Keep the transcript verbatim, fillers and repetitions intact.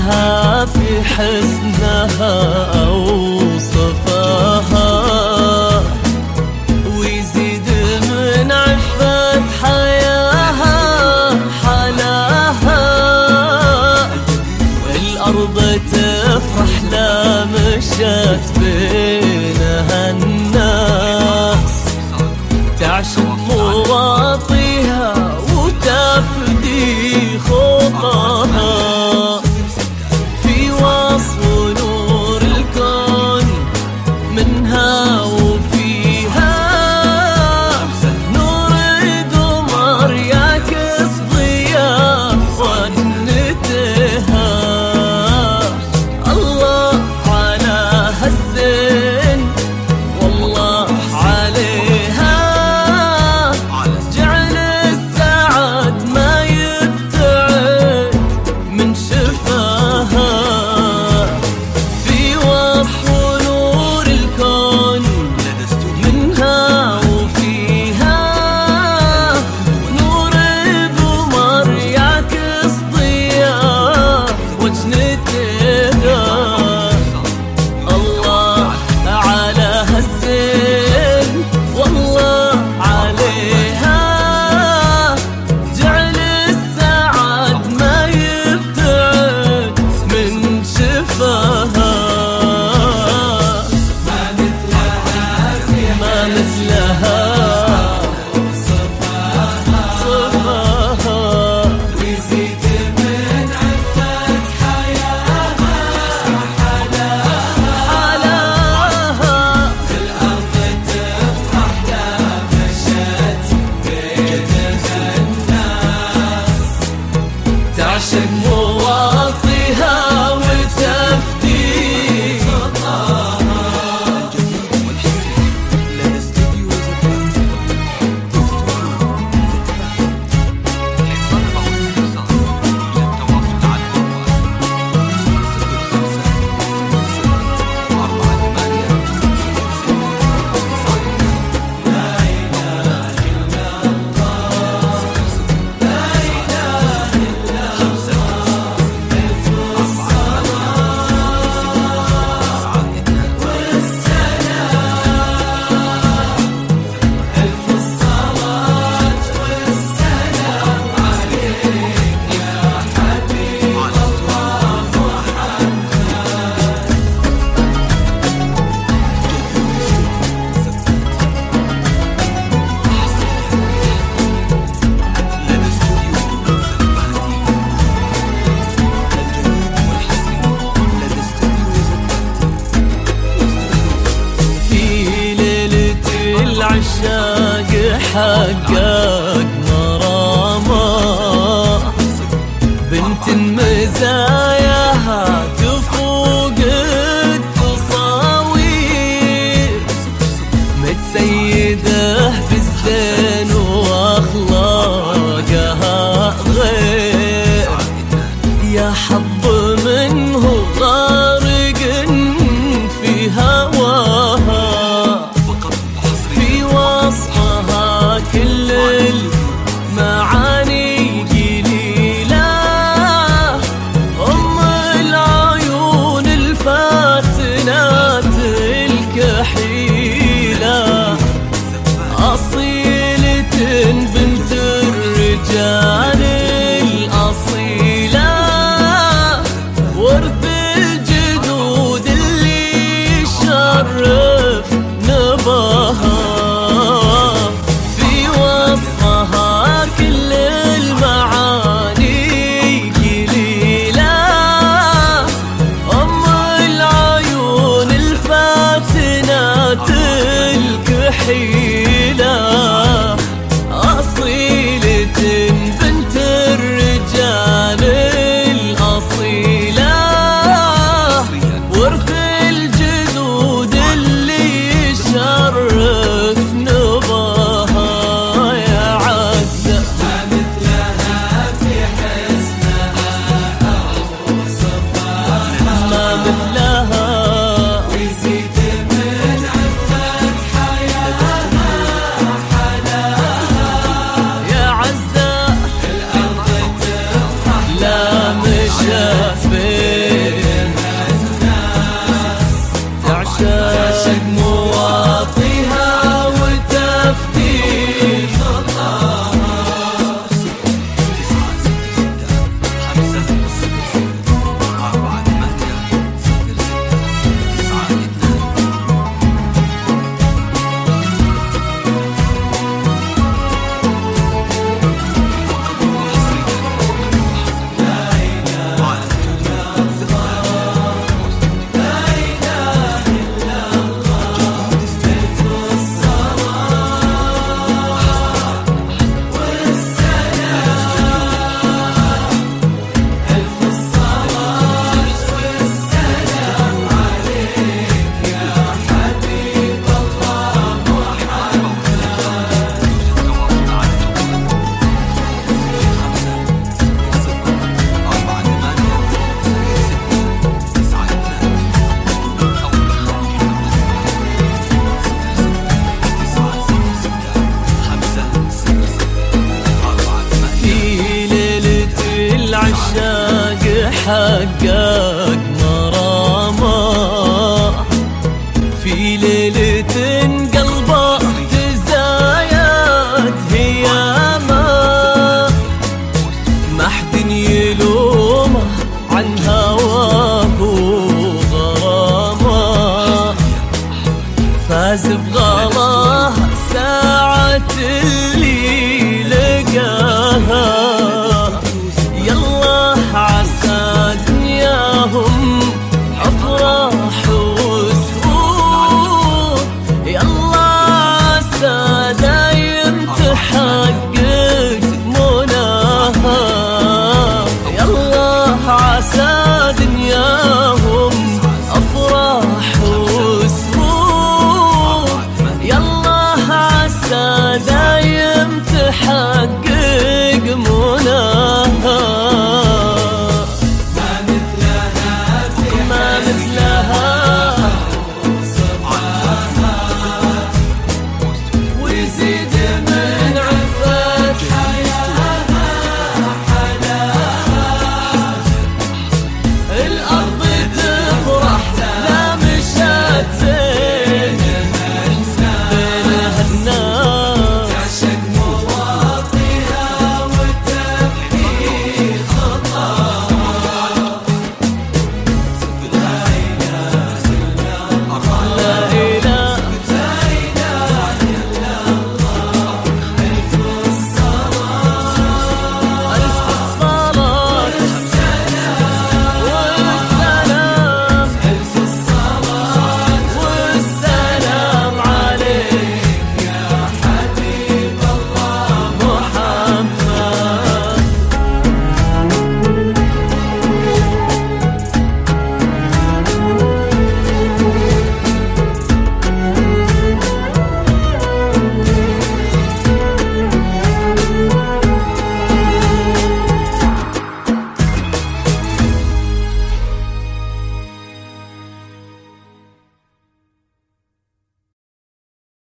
مثلها في حسنها أوصفها، ويزيد من عفة حياها حلاها. الأرض تفرح لا مشت بينها الناس، تعشق مواطيها وتفدي خطاها. في وصف نور الكون منها وفيها، نور قمر يعكس ضياء ونتها. الله على هالزين والله عليها، جعل السعد ما يبتعد من شفاها. في وصف نور الكون منها وفيها، نور قمر يعكس ضياء وجنتها. الله على هالزين والله عليها، جعل السعد ما يبتعد من شفاها. ما مثلها ما مثلها صفاها، ويزيد من عفة حياها حلاها. الأرض تفرح لا مشت بينها الناس، تعشق مواطيها وتفدي خطاها. العشاق حقق مرامة، بنت مزاياها تفوق التصاوير، متسيده بالزين واخلاقها غير. يا حظ منه غارق في هواها، كل المعاني جليلة. أم العيون الفاتنات الكحيلة، أصيلة بنت الرجال الأصيلة، ورث الجدود اللي يشرف نباها. كل المعاني جليلة، أم العيون الفاتنات الكحيلة، أصيلة بنت الرجال الأصيلة، ورث الجدود اللي يشرف نباها. ويزيد من عفة حياها تحقق مرامه في ليلة قلبه تزايد هيامه ما حد يلومه عن هواه وغرامه فاز بغلاه ساعة اللي لقاها يلا عسى دنياهم أفراح